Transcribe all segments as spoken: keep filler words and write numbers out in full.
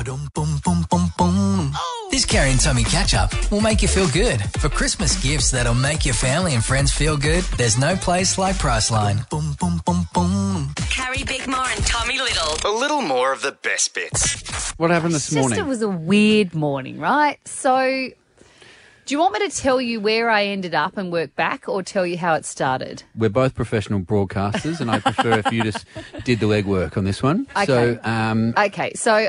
This Carrie and Tommy catch-up will make you feel good. For Christmas gifts that'll make your family and friends feel good, there's no place like Priceline. Carrie Bickmore and Tommy Little. A little more of the best bits. What happened this Just morning? it was a weird morning, right? So, do you want me to tell you where I ended up and work back, or tell you how it started? We're both professional broadcasters, and I prefer if you just did the legwork on this one. Okay. So, um, Okay, so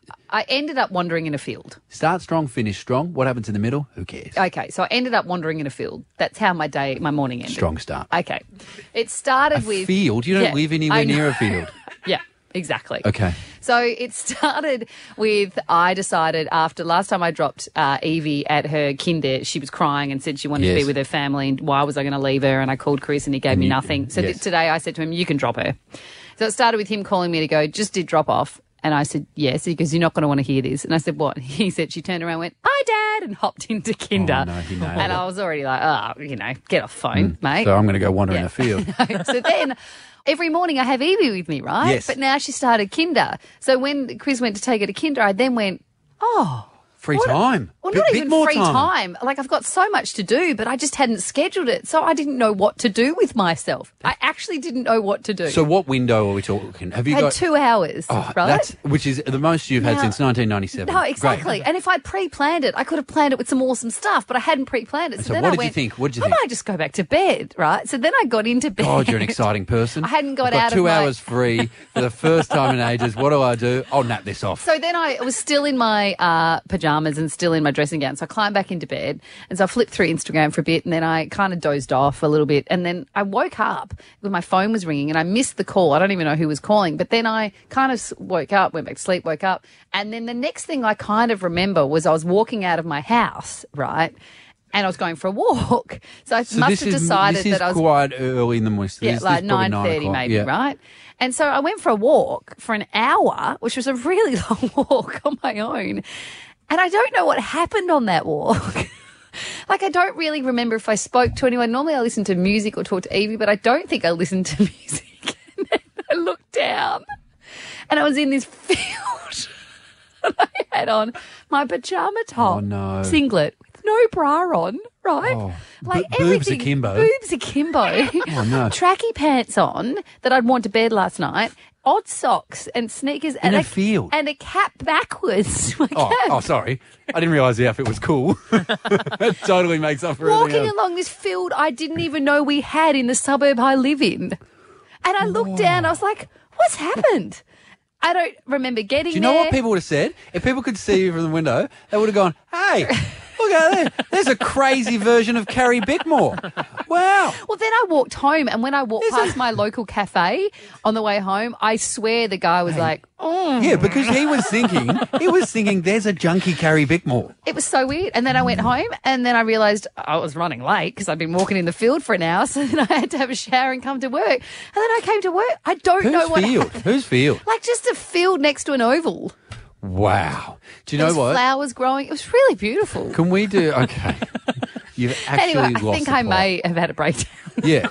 I ended up wandering in a field. start strong, finish strong. What happens in the middle? Who cares? Okay, so I ended up wandering in a field. That's how my day, my morning ended. Strong start. Okay. It started A with... field? You don't Yeah, live anywhere I know. near a field. Yeah, exactly. Okay. So it started with, I decided after last time I dropped uh, Evie at her kinder, she was crying and said she wanted to Yes. be with her family, and why was I going to leave her? And I called Chris and he gave And me you- nothing. So yes. th- today I said to him, you can drop her. So it started with him calling me to go, just did drop off. And I said, yes. He goes, you're not going to want to hear this. And I said, what? He said, she turned around and went, hi, Dad, and hopped into kinder. Oh, no, he nailed and it. I was already like, oh, you know, get off phone, mate. So I'm going to go wander in Yeah. a field. So then every morning I have Evie with me, right? Yes. But now she started kinder. So when Chris went to take her to kinder, I then went, oh. Free what- time. Well, Bit- not bit even more free time. time. Like, I've got so much to do, but I just hadn't scheduled it. So I didn't know what to do with myself. I actually didn't know what to do. So what window are we talking? Have you I had got two hours, Oh, right? that's which is the most you've had Now- since nineteen ninety-seven. No, exactly. Great. And if I'd pre-planned it, I could have planned it with some awesome stuff, but I hadn't pre-planned it. So, so then what I did you went, think? What did you I think? might just go back to bed, right? So then I got into bed. God, you're an exciting person. I hadn't got I've got out of two my- hours free for the first time in ages. What do I do? I'll nap this off. So then I was still in my uh, pajamas and still in my dressing gown. So I climbed back into bed and so I flipped through Instagram for a bit and then I kind of dozed off a little bit. And then I woke up when my phone was ringing and I missed the call. I don't even know who was calling. But then I kind of woke up, went back to sleep, woke up. And then the next thing I kind of remember was I was walking out of my house, right? And I was going for a walk. So I So must this have is decided this is that I was quite early in the morning. So yeah, this, like this is probably nine thirty o'clock. maybe, Yeah. right? And so I went for a walk for an hour, which was a really long walk on my own. And I don't know what happened on that walk. Like, I don't really remember if I spoke to anyone. Normally I listen to music or talk to Evie, but I don't think I listened to music. And then I looked down and I was in this field. And I had on my pajama top, Oh, no. singlet with no bra on, right? Oh, like bo- boobs everything, akimbo. boobs akimbo. Oh, no. Tracky pants on that I'd worn to bed last night, odd socks and sneakers, and a field. and a cap backwards. My Oh, cap. oh, sorry. I didn't realise the outfit was cool. It totally makes up for Walking everything else. along this field I didn't even know we had in the suburb I live in. And I looked down, I was like, what's happened? I don't remember getting Do you know there. what people would have said? If people could see you from the window, they would have gone, hey, look out there. There's a crazy version of Carrie Bickmore. Wow. Well, then I walked home, and when I walked Is past it- my local cafe on the way home, I swear the guy was like, oh. Yeah, because he was thinking, he was thinking, there's a junkie Carrie Bickmore. It was so weird. And then I went home, and then I realised I was running late because I'd been walking in the field for an hour, so then I had to have a shower and come to work. And then I came to work. I don't Whose know what field? happened. Whose field? Like just a field next to an oval. Wow. Do you There know was what? flowers growing. It was really beautiful. Can we do, okay. You've actually Anyway, I lost think the I plot. may have had a breakdown. Yeah.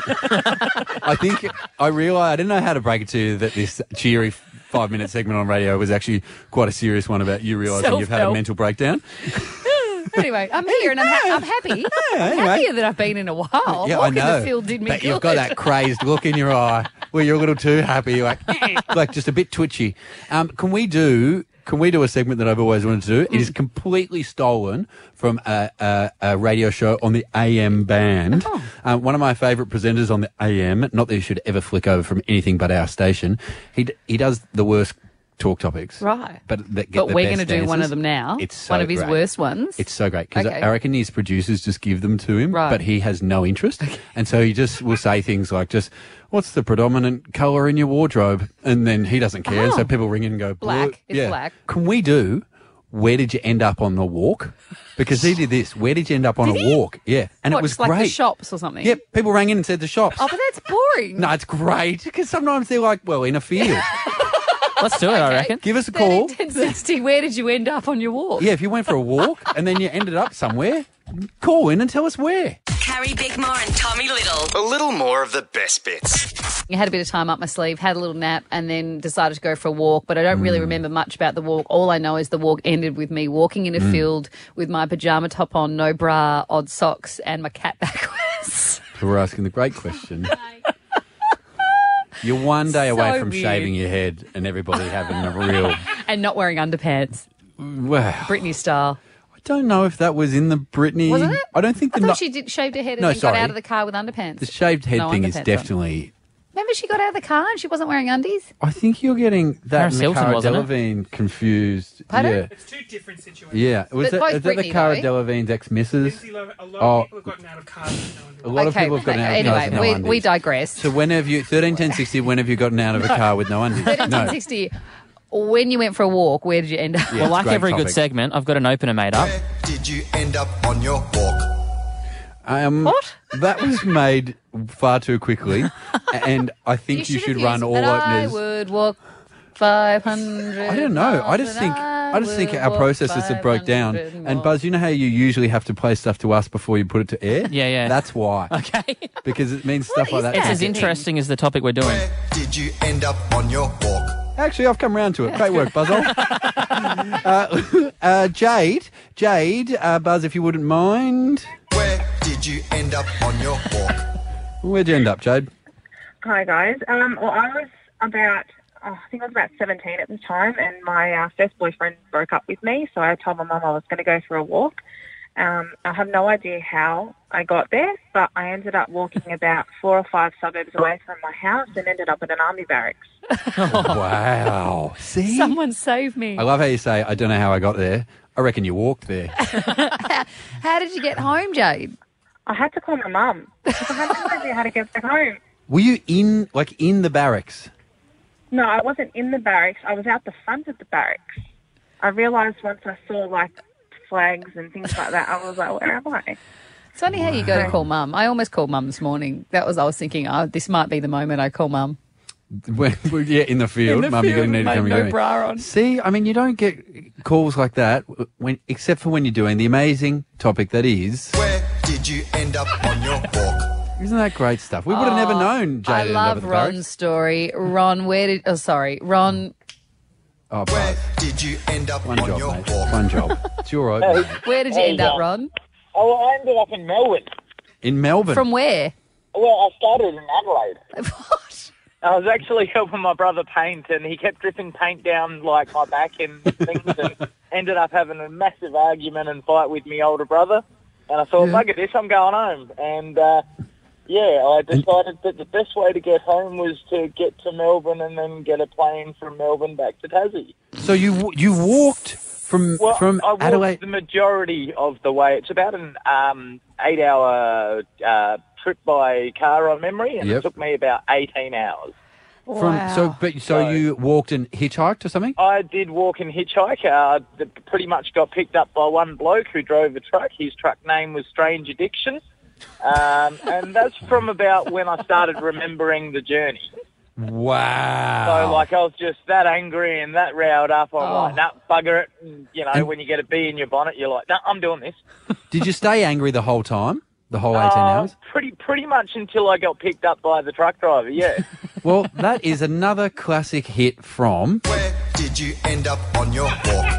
I, I think I realised, I didn't know how to break it to you that this cheery five minute segment on radio was actually quite a serious one about you realising you've had a Self-help. mental breakdown. Anyway, I'm here and I'm, ha- I'm happy. I'm anyway. happier than I've been in a while. Yeah, Walking I know. the field did me but good. you've got that crazed look in your eye where you're a little too happy, like, like just a bit twitchy. Um, can we do? Can we do a segment that I've always wanted to do? It is completely stolen from a, a, a radio show on the A M band. Oh. Um, one of my favourite presenters on the A M, not that you should ever flick over from anything but our station, he d- he does the worst talk topics. Right. But that get But the we're best going to do one answers. of them now. It's so one of his great. worst ones. It's so great because Okay. I reckon his producers just give them to him, Right. but he has no interest. And so he just will say things like, just, what's the predominant colour in your wardrobe? And then he doesn't care. And so Oh. people ring in and go, Black. "Blue." It's yeah. black. Can we do, where did you end up on the walk? Because he did this. Where did you end up on Did a he? walk? Yeah. And what, it was just like great. the shops or something? Yep. People rang in and said the shops. Oh, but that's boring. No, it's great because sometimes they're like, well, in a field. Let's do it, I reckon. Give us a call. ten sixty, where did you end up on your walk? Yeah, if you went for a walk and then you ended up somewhere, call in and tell us where. Carrie Bickmore and Tommy Little. A little more of the best bits. I had a bit of time up my sleeve, had a little nap, and then decided to go for a walk. But I don't really remember much about the walk. All I know is the walk ended with me walking in a field with my pajama top on, no bra, odd socks, and my cat backwards. So we're asking the great question. You're one day So away from weird. shaving your head and everybody having a real... And not wearing underpants, Wow. Britney style. I don't know if that was in the Britney... Wasn't it? I don't think I the... thought no- she did shaved her head and No, then sorry. got out of the car with underpants. The shaved head No thing is underpants on. definitely... Remember she got out of the car and she wasn't wearing undies? I think you're getting that Paris and the Hilton, Cara wasn't it? Delevingne confused. Pardon? Yeah. It's two different situations. Yeah. Was But it, both is that the Britney, Cara though. Delevingne's ex-missus? Lindsay Lohan, a lot Oh. of people have gotten out of cars with no A underwear. lot of Okay, people have gotten out of anyway, cars with no we, undies. we digress. So when have you... thirteen ten sixty, when have you gotten out of a car with no undies? thirteen No. sixty, when you went for a walk, where did you end up? Yeah, Well, it's like a great every topic. good segment, I've got an opener made up. Where did you end up on your walk? Um, What? That was made far too quickly, and I think you, should have run used all that I openers. would walk five hundred. I don't know. I just think I just think our processes have broke down. And Buzz, you know how you usually have to play stuff to us before you put it to air? Yeah, yeah. That's why. Okay. Because it means stuff like is that. It's that? as interesting as the topic we're doing. Where did you end up on your walk? Actually, I've come round to it. Great work, Buzzle. uh, uh, Jade, Jade, uh, Buzz, if you wouldn't mind. Where did you end up on your walk? Where'd you end up, Jade? Hi guys. Um, well, I was about, oh, I think I was about seventeen at the time, and my uh, first boyfriend broke up with me. So I told my mum I was going to go for a walk. Um, I have no idea how I got there, but I ended up walking about four or five suburbs away from my house and ended up at an army barracks. Wow. See? Someone save me. I love how you say, I don't know how I got there. I reckon you walked there. How did you get home, Jade? I had to call my mum because I had no idea how to get back home. Were you in, like, in the barracks? No, I wasn't in the barracks. I was out the front of the barracks. I realised once I saw, like, flags and things like that, I was like, where am I? It's funny how you go to call mum. I almost called mum this morning. That was, I was thinking, oh, this might be the moment I call mum. When, yeah, in the field. In the Mum, you're field, going to need to mate, come and no get me. bra on. See, I mean, you don't get calls like that when, except for when you're doing the amazing topic that is. Where did you end up on your walk? Isn't that great stuff? We would have never known Jade I ended up at love the Ron's barracks. story. Ron, where did, oh, sorry, Ron, Oh, Where Buzz. did you end up One on job, your mate. walk? One job. It's your open. where did you end up, Ron? Oh, I ended up in Melbourne. In Melbourne. From where? Well, I started in Adelaide. What? I was actually helping my brother paint, and he kept dripping paint down like my back and things, and ended up having a massive argument and fight with my older brother. And I thought, Yeah. bugger this, I'm going home. And uh, yeah, I decided that the best way to get home was to get to Melbourne and then get a plane from Melbourne back to Tassie. So you you walked from Well, from I walked Adelaide. the majority of the way. It's about an um, eight-hour uh, trip by car on memory, and Yep. it took me about eighteen hours. From Wow. so, but so So- you walked and hitchhiked or something? I did walk and hitchhike. Uh, the, pretty much got picked up by one bloke who drove a truck. His truck name was Strange Addiction. Um, and that's from about when I started remembering the journey. Wow. So, like, I was just that angry and that riled up. I'm Oh. like, nah, bugger it. And, you know, And- when you get a bee in your bonnet, you're like, nah, I'm doing this. Did you stay angry the whole time? The whole eighteen Uh, hours? Pretty, pretty much until I got picked up by the truck driver, yeah. Well, that is another classic hit from Where did you end up on your walk?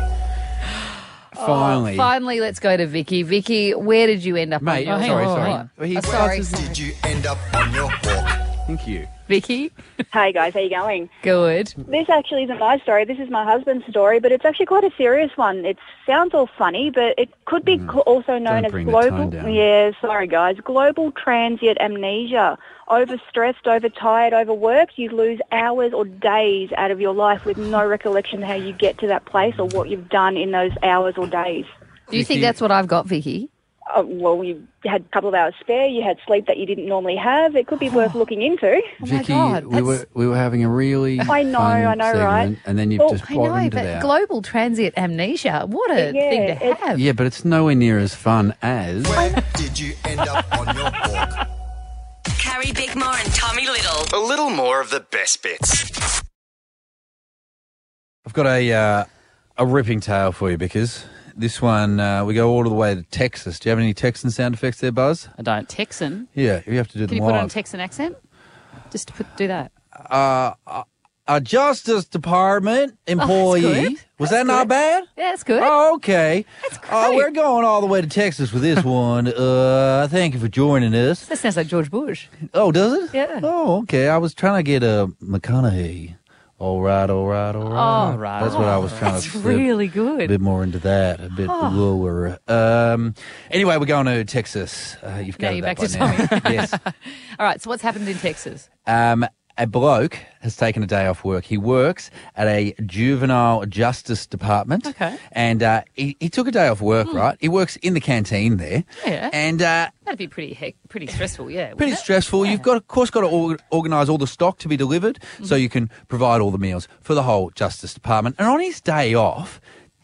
Finally. Finally, let's go to Vicky. Vicky, where did you end up? Mate, on your sorry, walk? sorry. He- Oh, sorry. Did you end up on your walk? Thank you. Vicky, Hey guys, how you going? good. This actually isn't my story. This is my husband's story, but it's actually quite a serious one. It sounds all funny, but it could be co- also known Don't as bring the global. tone down. Yeah, sorry guys. Global transient amnesia. Overstressed, overtired, overworked, you lose hours or days out of your life with no recollection how you get to that place or what you've done in those hours or days. Do you think Vicky- that's what I've got, Vicky? Uh, well, you had a couple of hours spare. You had sleep that you didn't normally have. It could be worth looking into. my Vicky, God, we were that's- we were having a really I know, fun I know, segment, right? and then you've Well, just I know, bottomed but it out. global transient amnesia, what a Yeah, thing to it's- have. Yeah, but it's nowhere near as fun as. Where did you end up on your walk? Carrie Bickmore and Tommy Little. A little more of the best bits. I've got a uh, a ripping tale for you because This one, uh, we go all the way to Texas. Do you have any Texan sound effects there, Buzz? I don't. Texan. Yeah, you have to do Can them you put on a live. Texan accent? Just to put, do that. uh, a Justice Department employee. good. Was That's that not good. bad? Yeah, that's good. Oh, okay. That's Uh, great. we're going all the way to Texas with this one. Uh, thank you for joining us. That sounds like George Bush. Oh, does it? Yeah. Oh, okay. I was trying to get a McConaughey. All right, all right, all right. Oh, right. That's what I was trying That's to say. really A good. bit more into that, a bit Oh. lower. Um, anyway, we're going to Texas. Uh, you've Now got you're that back to by now. Yes. All right, so what's happened in Texas? Um, a bloke has taken a day off work. He works at a juvenile justice department. Okay. And uh, he, he took a day off work, right? He works in the canteen there. Yeah. And uh, That'd be pretty heck, pretty stressful, yeah. pretty wouldn't it? stressful. Yeah. You've got, of course, got to or- organise all the stock to be delivered so you can provide all the meals for the whole Justice Department. And on his day off,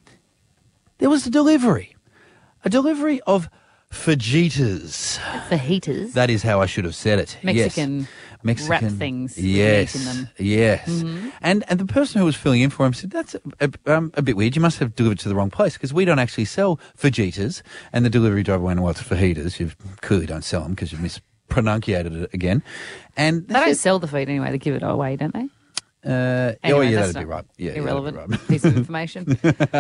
there was a delivery, a delivery of fajitas. Fajitas. That is how I should have said it. Mexican Yes. Mexican wrap things with Yes. meat in them. Yes. Mm-hmm. And and the person who was filling in for him said, that's a, a, um, a bit weird. You must have delivered to the wrong place because we don't actually sell fajitas. And the delivery driver went, well, it's fajitas. You clearly don't sell them because you've mispronunciated it again. And They don't said, sell the feed anyway. They give it away, don't they? uh, Anyway, oh, yeah, that's that'd be not right. Yeah, yeah, irrelevant that'd be right. piece of information.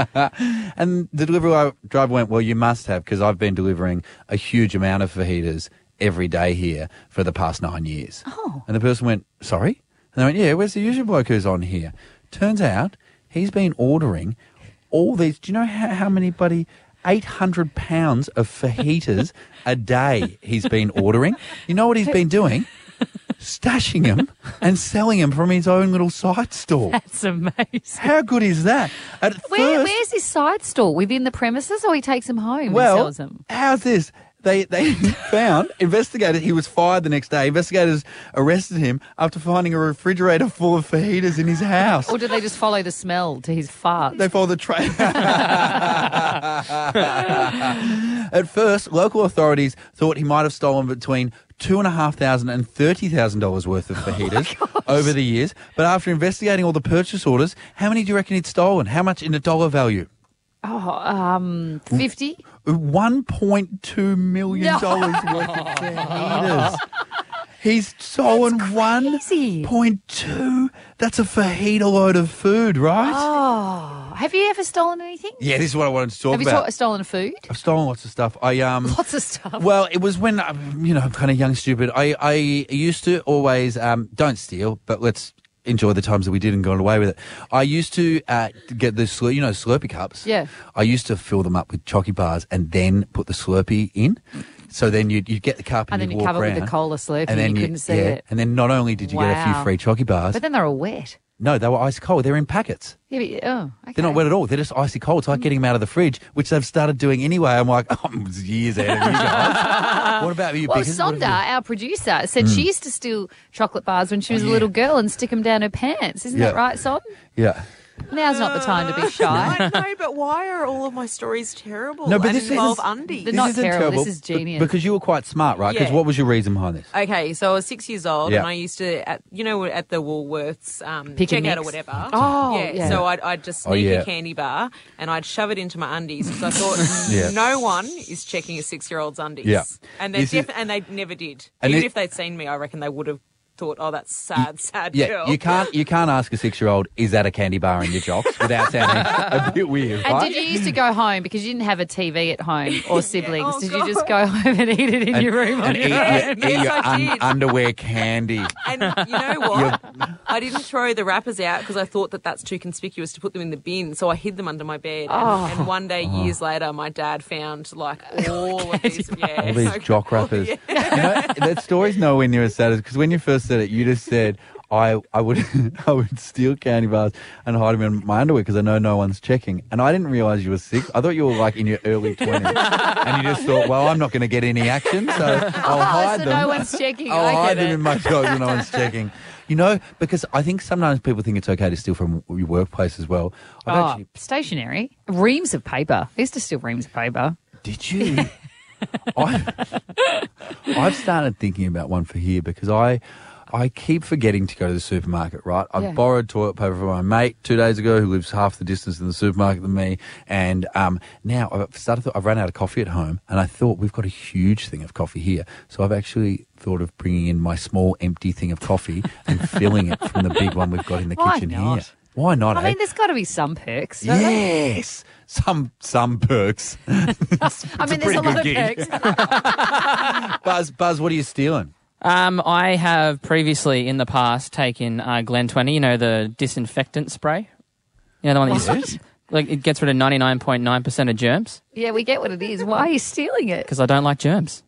And the delivery driver went, well, you must have because I've been delivering a huge amount of fajitas every day here for the past nine years. Oh. And the person went, sorry? And they went, yeah, where's the usual bloke who's on here? Turns out he's been ordering all these. Do you know how, how many bloody eight hundred pounds of fajitas a day he's been ordering? You know what he's been doing? Stashing them and selling them from his own little side store. That's amazing. How good is that? At Where, first, where's his side store? Within the premises, or he takes them home well, and sells them? how's this? They they found, investigators, he was fired the next day. Investigators arrested him after finding a refrigerator full of fajitas in his house. Or did they just follow the smell to his fart? They followed the trail. At first, local authorities thought he might have stolen between two and a half thousand and thirty thousand dollars worth of fajitas over the years. But after investigating all the purchase orders, how many do you reckon he'd stolen? How much in a dollar value? Oh, um, fifty? One point two million dollars worth of fajitas. He's stolen one point two. That's a fajita load of food, right? Oh, have you ever stolen anything? Yeah, this is what I wanted to talk Have you about. to- stolen food? I've stolen lots of stuff. I um. Lots of stuff. Well, it was when um, you know I'm kind of young, stupid. I I used to always um don't steal, but let's enjoy the times that we did and got away with it. I used to uh, get the slur- you know Slurpee cups. Yeah. I used to fill them up with chocky bars and then put the Slurpee in. So then you'd, you'd get the cup and, And then you'd you walk cover it with around, the cola Slurpee and then and you couldn't see yeah, it. And then not only did you get a few Wow. free chocky bars, But then they were wet. no, they were ice cold. They're in packets. Yeah, but, oh, okay. They're not wet at all. They're just icy cold. It's like getting them out of the fridge, which they've started doing anyway. I'm like, oh, I'm years ahead of you guys. What about you, Well, Pickers? What Sonda, have you- our producer, said Mm. she used to steal chocolate bars when she was Oh, a yeah. little girl and stick them down her pants. Isn't that Yeah. right, Son? Yeah. Now's not the time to be shy. I know, but why are all of my stories terrible No, but and this involve is- undies? They're not isn't terrible. terrible, This is b- genius. Because you were quite smart, right? Because Yeah. what was your reason behind this? Okay, so I was six years old, Yeah. and I used to, at, you know, at the Woolworths um, Pick and checkout or mix. whatever. Oh, yeah. yeah. So I'd, I'd just Oh, sneak yeah. a candy bar and I'd shove it into my undies because I thought Yeah. no one is checking a six-year-old's undies. Yeah. And they This is- def- and they never did. And Even it- if they'd seen me, I reckon they would have thought, "Oh, that's sad, sad Yeah, girl." you can't you can't ask a six year old, is that a candy bar in your jocks? Without sounding a bit weird, And right? did you used to go home because you didn't have a T V at home or siblings? Oh, did you just go home and eat it in and, your room on and your eat, own? your, eat Yes, your I un- did. underwear candy. And you know what? I didn't throw the wrappers out because I thought that that's too conspicuous to put them in the bin. So I hid them under my bed. And, Oh. and one day, years later, my dad found like all of these, yeah, All these so- jock wrappers. Yeah. You know, that story's nowhere near as sad as because when you first said it, you just said I I would I would steal candy bars and hide them in my underwear because I know no one's checking. And I didn't realise you were six. I thought you were like in your early twenties, and you just thought, well, I'm not going to get any action, so I'll Oh, hide so them. no one's checking. I'll I hide get them it. in my jocks when no one's checking. You know, because I think sometimes people think it's okay to steal from your workplace as well. I've Oh, actually, stationery. Reams of paper. I used to steal reams of paper. did you? I, I've started thinking about one for here because I, I keep forgetting to go to the supermarket, right? I Yeah. borrowed toilet paper from my mate two days ago who lives half the distance in the supermarket than me. And um, now I've started, th- I've run out of coffee at home and I thought we've got a huge thing of coffee here. So I've actually thought of bringing in my small empty thing of coffee and filling it from the big one we've got in the Why kitchen not? here. Why not, I eh? mean, there's got to be some perks. don't there? Yes, some some perks. I mean, there's pretty a lot good of gig. perks. Buzz, Buzz, what are you stealing? Um, I have previously in the past taken uh, Glen twenty, you know, the disinfectant spray. You know, the one that you Yes. like, it gets rid of ninety-nine point nine percent of germs Yeah, we get what it is. Why are you stealing it? because I don't like germs.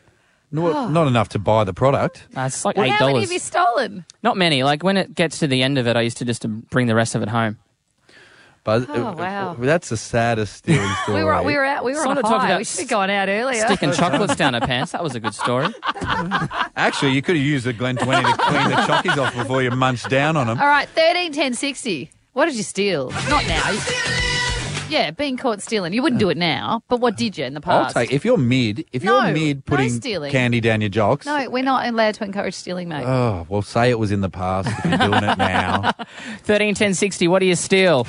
No, Not enough to buy the product. Uh, it's like Well, eight how many dollars. have you stolen? Not many. Like when it gets to the end of it, I used to just um, bring the rest of it home. Buzz, Oh, uh, wow. That's the saddest stealing story. We were we were out. We were Someone on a talked high. about We should have gone out earlier. Sticking chocolates down her pants. That was a good story. Actually, you could have used the Glen twenty to clean the chockies off before you munched down on them. All right, thirteen, ten, sixty. What did you steal? Not now. Yeah, being caught stealing. You wouldn't do it now, but what did you in the I'll past? take if you're mid. If No, you're mid no putting stealing. candy down your jocks. No, we're not allowed to encourage stealing, mate. Oh, well, say it was in the past if you're doing it now. thirteen, ten, sixty. What do you steal?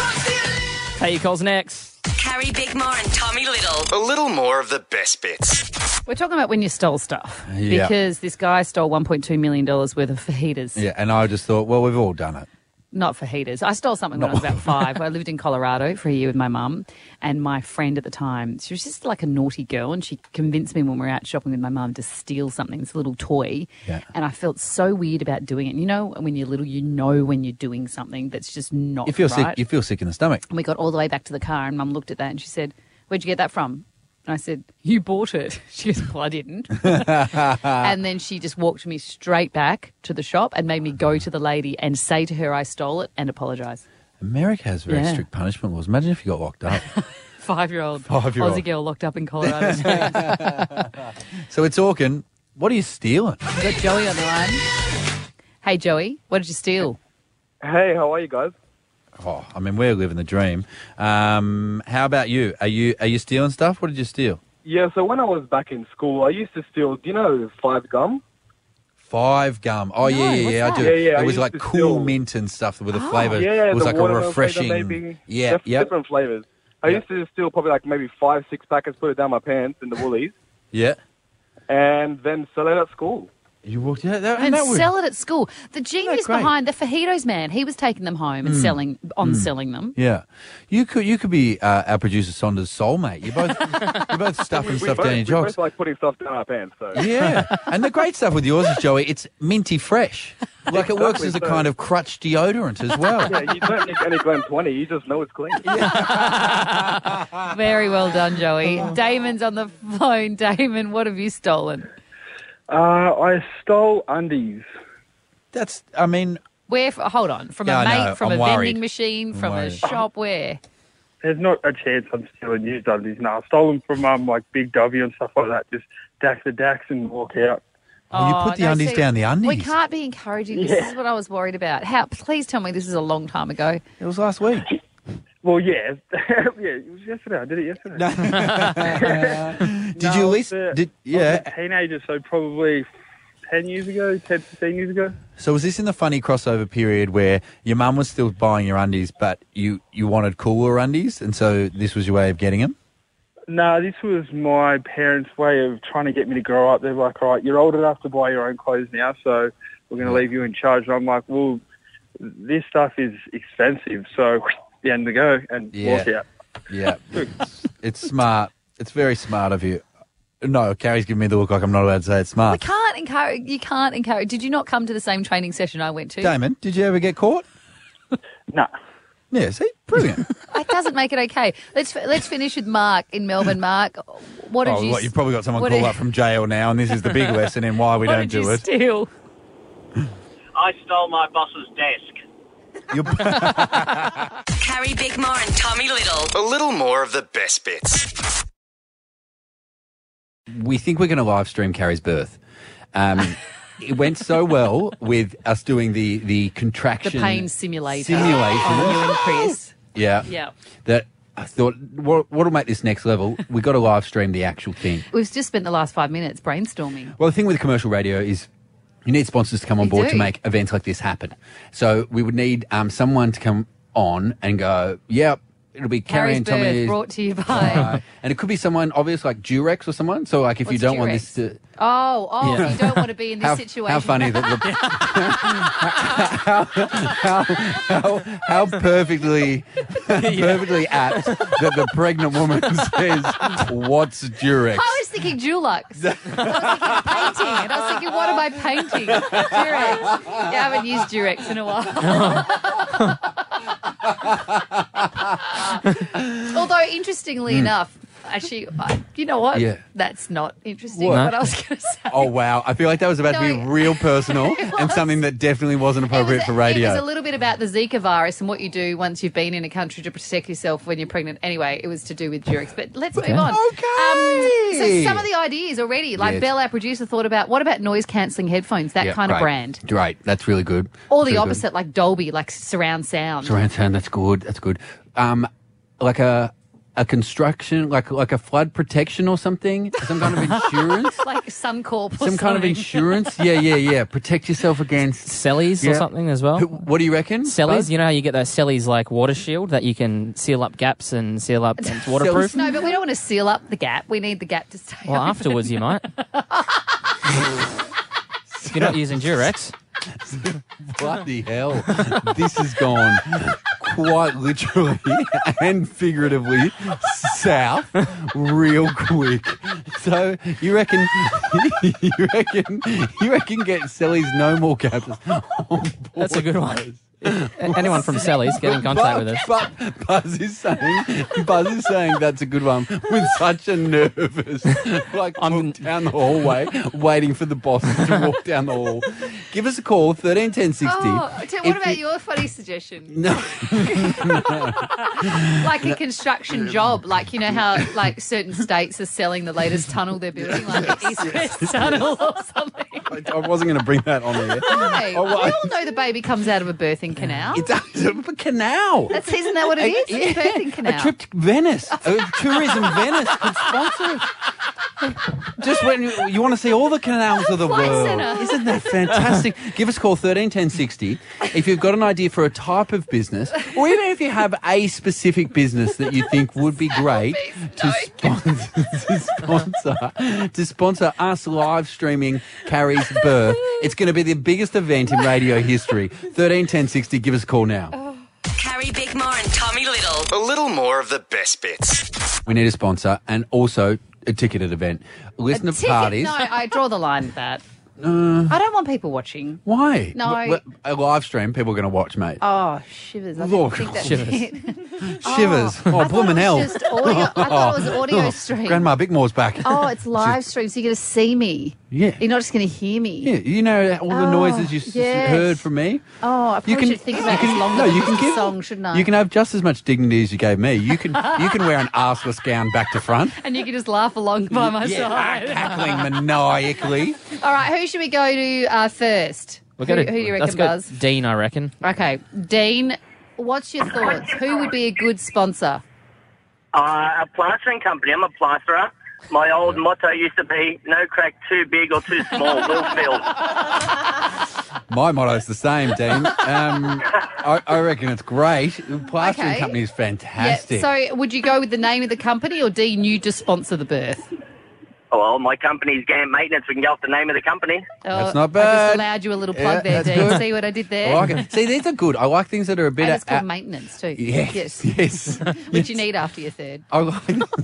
Take your calls next. Carrie Bickmore and Tommy Little. A little more of the best bits. We're talking about when you stole stuff. Yeah. Because this guy stole one point two million dollars worth of fajitas. Yeah, and I just thought, well, we've all done it. Not fajitas. I stole something when I was about five. I lived in Colorado for a year with my mum, and my friend at the time, she was just like a naughty girl, and she convinced me when we were out shopping with my mum to steal something, this little toy. Yeah. And I felt so weird about doing it. You know, when you're little, you know when you're doing something that's just not You feel right. sick. You feel sick in the stomach. And we got all the way back to the car, and Mum looked at that and she said, "Where'd you get that from?" And I said, "You bought it." She goes, "Well, I didn't." And then she just walked me straight back to the shop and made me go to the lady and say to her I stole it and apologise. America has very Yeah. strict punishment laws. Imagine if you got locked up. Five-year-old, Five-year-old. Aussie girl locked up in Colorado Springs. So it's talking. What are you stealing? We've got Joey on the line. Hey, Joey, what did you steal? Hey, how are you guys? Oh, I mean, we're living the dream. Um, how about you? Are you are you stealing stuff? What did you steal? Yeah, so when I was back in school, I used to steal, do you know, Five Gum? Five gum. Oh, yeah, No, yeah, what's yeah. I that? do. Yeah, yeah, I it was used like to cool steal- mint and stuff with a Oh. flavour. Yeah, it was the like a watermelon refreshing. Flavor maybe. Yeah, Diff- yep, Different flavors. I Yep. used to steal probably like maybe five, six packets, put it down my pants in the Woolies, yeah. and then sell it at school. You walked out there And that would- sell it at school. The genius great? behind the fajitos man, he was taking them home and selling on selling them. Yeah, you could you could be uh, our producer Sonda's soulmate. You both you both stuffing We stuff both, down your we jocks. both like putting stuff down our pants, so. Yeah, and the great stuff with yours is, Joey, it's minty fresh. Like it works Exactly as a so. kind of crutch deodorant as well. Yeah, you don't need any Glen twenty, you just know it's clean. Very well done, Joey. Damon's on the phone. Damon, what have you stolen? Uh, I stole undies. That's, I mean, Where? f- Hold on. From Yeah, a I mate, know. from I'm a worried. vending machine, from a worried. shop. Where? There's not a chance I'm stealing used undies. No, I stole them from um, like Big W and stuff like that. Just dax the dax and walk out. oh, you put the no, undies see, down the undies. We can't be encouraging this. Yeah. This is what I was worried about. How? Please tell me this is a long time ago. It was last week. Well, yeah, yeah, it was yesterday. I did it yesterday. Did No, you at I was least? a- Did I was yeah? a teenager, so probably ten years ago, ten, fifteen years ago. So was this in the funny crossover period where your mum was still buying your undies, but you you wanted cooler undies, and so this was your way of getting them? No, this was my parents' way of trying to get me to grow up. They're like, all right, you're old enough to buy your own clothes now, so we're going to leave you in charge. And I'm like, well, this stuff is expensive, so the end to go and Yeah. walk out. Yeah, it's, it's smart. It's very smart of you. No, Carrie's giving me the look like I'm not allowed to say it's We smart. can't encourage. You can't encourage. Did you not come to the same training session I went to? Damon, did you ever get caught? No. Yeah, see, brilliant. That doesn't make it okay. Let's let's finish with Mark in Melbourne. Mark, what did oh, you? what, you've probably got someone what called did- up from jail now, and this is the big lesson in why we what don't did do you it. steal? I stole my boss's desk. Carrie Bickmore and Tommy Little. A little more of the best bits. We think we're going to live stream Carrie's birth. Um, it went so well with us doing the the The contraction pain simulator. simulation. On you and Chris. Yeah, Yeah. That I thought, what what'll make this next level? We got to live stream the actual thing. We've just spent the last five minutes brainstorming. Well, the thing with commercial radio is You need sponsors to come on You board do. to make events like this happen. So we would need um, someone to come on and go, yep, it'll be Carrie Carrie's and Birth Tommy. brought to you by. Uh, and it could be someone obvious like Durex or someone. So like if you What's don't want Durex? this to... Oh, oh, Yeah. you don't want to be in this How, situation. how funny that the, how, how, how, how perfectly perfectly apt that the pregnant woman says, "What's Durex?" I was thinking Dulux. I was thinking painting, and I was thinking, what am I painting? Durex. Yeah, I haven't used Durex in a while. Although, interestingly Mm. enough, actually, I, you know what? Yeah. That's not interesting. What? What I was going to say. Oh wow! I feel like that was about to be No. real personal It and was. something that definitely wasn't appropriate for It radio. was a little bit about the Zika virus and what you do once you've been in a country to protect yourself when you're pregnant. Anyway, it was to do with Durex. But let's move on. Okay. Um, so some of the ideas already, like Yes. Belle, our producer, thought about what about noise cancelling headphones, that Yeah, kind of great. brand. Great, that's really good. Or the Really good. opposite, like Dolby, like surround sound. Surround sound, that's good. That's good. Um, like a a construction, like like a flood protection or something, some kind of insurance. like Suncorp or Some kind of something. insurance, yeah, yeah, yeah. Protect yourself against Sellies Yeah. or something as well. Who- What do you reckon? Sellies, Buzz? you know how you get those Sellies like water shield that you can seal up gaps and seal up and it's waterproof? No, but we don't want to seal up the gap. We need the gap to stay Well, open. afterwards you might. If you're not using Durex. Bloody hell. This has gone quite literally and figuratively south real quick. So you reckon you reckon you reckon get Sellies no more caps on board. That's a good one. Anyone from Sellies, get in contact with us. But Buzz is saying Buzz is saying that's a good one with such a nervous like look down the hallway waiting for the bosses to walk down the hall. Give us a call, thirteen ten sixty. Oh, Tim, what If about you- your funny suggestion? No. Like a construction job, like you know how like certain states are selling the latest tunnel they're building, like the East West Tunnel or something. I, I wasn't going to bring that on here. Why? Oh, We well, all know the baby comes out of a birthing canal. It's a, a canal. That's isn't that what it is? A- It's a birthing canal. A trip to Venice. Uh, Tourism Venice could sponsor it. Just when you, you want to see all the canals of the Flight world. centre. Isn't that fantastic? Give us a call, thirteen ten sixty, if you've got an idea for a type of business, or even if you have a specific business that you think would be great to sponsor, to sponsor, to sponsor us live streaming Carrie's birth. It's going to be the biggest event in radio history. thirteen ten sixty, give us a call now. Carrie Bickmore and Tommy Little. A little more of the best bits. We need a sponsor and also a ticketed event. Listener Ticket- parties. No, I draw the line at that. Uh, I don't want people watching. why? No. W- w- A live stream, people are going to watch, mate. Oh, shivers. I Lord. didn't think that's Shivers. it. Shivers. Oh, I thought bloomin' it hell. was just audio. I thought it was audio Oh, stream. Grandma Bickmore's back. Oh, it's live stream, so you're going to see me. Yeah. You're not just going to hear me. Yeah, you know all the Oh, noises you s- yes. heard from me. Oh, I probably should think about this longer no, than you just can a give, song, shouldn't I? You can have just as much dignity as you gave me. You can you can wear an arseless gown back to front. And you can just laugh along by my Yeah, side. cackling maniacally. All right, who should we go to uh, first? We'll who, go to, who do you reckon, let's go Buzz? Dean, I reckon. Okay, Dean, what's your thoughts? Who would be a good sponsor? Uh, a plastering company. I'm a plasterer. My old motto used to be, no crack too big or too small, will fill. My motto's the same, Dean. Um, I, I reckon it's great. The plastering Okay. company is fantastic. Yeah, so would you go with the name of the company or Dean, you just sponsor the birth? Well, my company's Gam Maintenance. We can go off the name of the company. That's Oh, not I bad. just allowed you a little plug Yeah, there, that's Dean. good. See what I did I there? like it. See, these are good. I like things that are a bit... And it's called uh, maintenance too. Yes, Yes. yes. Which you need after your third. I like,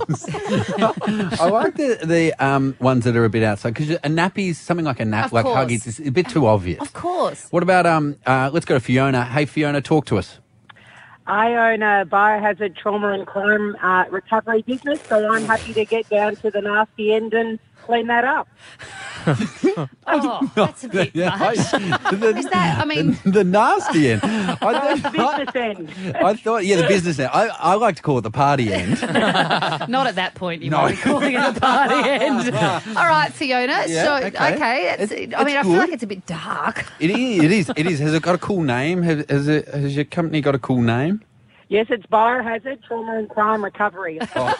I like the the um, ones that are a bit outside because a nappy's something like a nap, Of like course. Huggies, is a bit too obvious. Of course. What about um? Uh, let's go to Fiona. Hey, Fiona, talk to us. I own a biohazard trauma and crime uh, recovery business, so I'm happy to get down to the nasty end and clean that up. Oh, that's a bit Yeah, much. I- the, Is that, I mean... the, the nasty end. I, The business end. I thought, yeah, the business end. I, I like to call it the party end. Not at that point, you No. might be calling it a party end. All right, Fiona. Yeah, so, okay. okay. it's, It's- I mean, it's I feel good. like it's a bit dark. It is. It is. It is. Has it got a cool name? Has, has, it, has your company got a cool name? Yes, it's Biohazard Trauma and Crime Recovery. Sorry,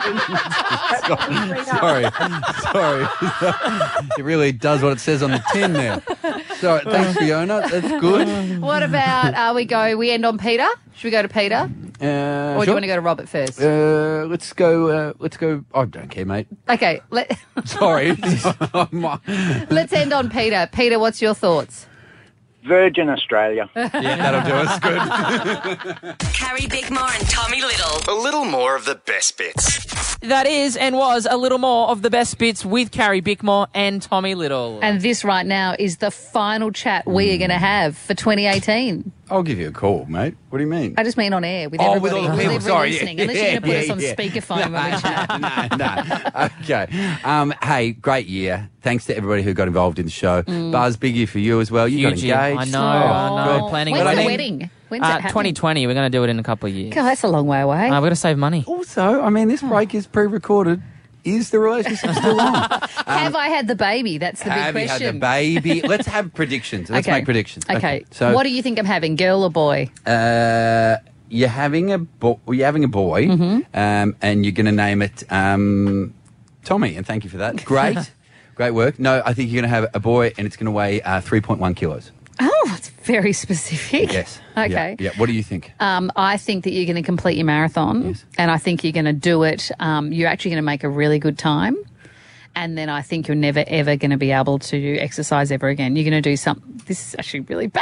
sorry. It really does what it says on the tin there. Sorry, thanks, Fiona. That's good. What about uh, we go? We end on Peter. Should we go to Peter, Uh, or do you sure. want to go to Robert first? Uh, let's go. Uh, let's go. I don't care, mate. Okay, let, Sorry. let's end on Peter. Peter, what's your thoughts? Virgin Australia. Yeah, that'll do us good. Carrie Bickmore and Tommy Little. A little more of the best bits. That is and was a little more of the best bits with Carrie Bickmore and Tommy Little. And this right now is the final chat we are going to have for twenty eighteen. I'll give you a call, mate. What do you mean? I just mean on air with Oh, everybody. with all the people. everybody Sorry, listening. yeah, Unless yeah, you're going to put yeah, us on yeah. speakerphone when we chat. no, no. Okay. Um, hey, great year. Thanks to everybody who got involved in the show. Mm. Buzz, big year for you as well. You Huge got year. engaged. I know, I know. good. Planning When's a the wedding. wedding? When's Uh, that happening? twenty twenty. We're going to do it in a couple of years. God, that's a long way away. Uh, we've got to save money. Also, I mean, this break is pre-recorded. Is the relationship still on? Have I had the baby? That's the Have big you had question. the baby? Let's have predictions. Let's Okay. make predictions. Okay. So, what do you think I'm having, girl or boy? Uh, you're having a bo- you're having a boy, Mhm. um, and you're going to name it um, Tommy. And thank you for that. Great, great work. No, I think you're going to have a boy, and it's going to weigh uh, three point one kilos. Oh, that's very specific. Yes. Okay. Yeah. yeah. What do you think? Um, I think that you're going to complete your marathon, and I think you're going to do it. Um, you're actually going to make a really good time, and then I think you're never ever going to be able to exercise ever again. You're going to do something. This is actually really bad.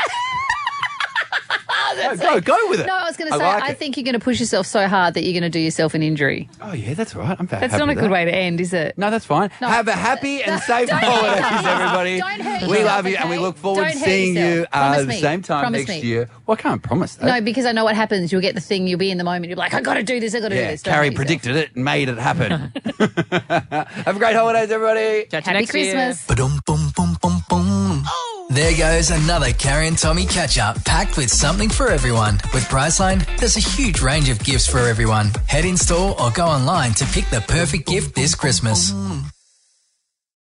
No, go, go with it. No, I was going I to say, like I it. think you're going to push yourself so hard that you're going to do yourself an injury. Oh yeah, that's all right. I'm very That's happy not a with good that. way to end, is it? No, that's fine. No. Have a happy and safe Don't hurt holidays, yourself. everybody. Don't hurt we yourself, love you, and we okay? look forward Don't to hurt seeing yourself. you uh, Promise the me. same time Promise next me. year. Well, I can't promise that. No, because I know what happens. You'll get the thing, you'll be in the moment, you'll be like, I got to do this, I got to do Yeah, this. Don't Carrie hurt yourself. predicted it and made it happen. Have a great holidays, everybody. Happy Christmas. Ba-dum, boom, boom, boom, boom. There goes another Carrie and Tommy catch-up packed with something for everyone. With Priceline, there's a huge range of gifts for everyone. Head in store or go online to pick the perfect gift this Christmas.